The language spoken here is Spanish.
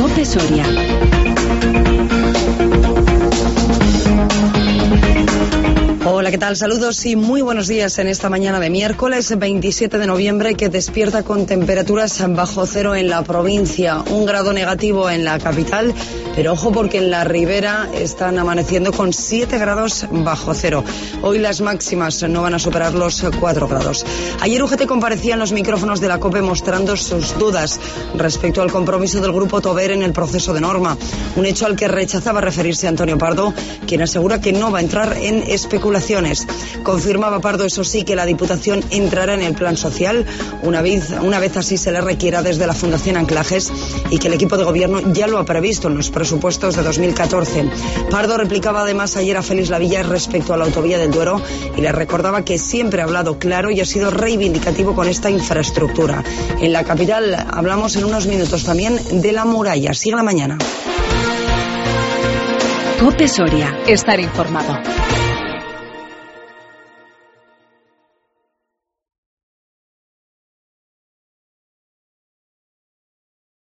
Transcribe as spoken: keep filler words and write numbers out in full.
COPE Soria. Hola, ¿qué tal? Saludos y muy buenos días en esta mañana de miércoles veintisiete de noviembre, que despierta con temperaturas bajo cero en la provincia, un grado negativo en la capital, pero ojo porque en la ribera están amaneciendo con siete grados bajo cero. Hoy las máximas no van a superar los cuatro grados. Ayer U G T comparecía en los micrófonos de la COPE mostrando sus dudas respecto al compromiso del Grupo Tover en el proceso de norma, un hecho al que rechazaba referirse Antonio Pardo, quien asegura que no va a entrar en especulaciones. Confirmaba Pardo, eso sí, que la Diputación entrará en el plan social una vez, una vez así se le requiera desde la Fundación Anclajes, y que el equipo de gobierno ya lo ha previsto en los presupuestos de dos mil catorce. Pardo replicaba además ayer a Félix Lavilla respecto a la autovía del Duero y le recordaba que siempre ha hablado claro y ha sido reivindicativo con esta infraestructura. En la capital hablamos en unos minutos también de la muralla. Sigue la mañana. COPE Soria. Estar informado.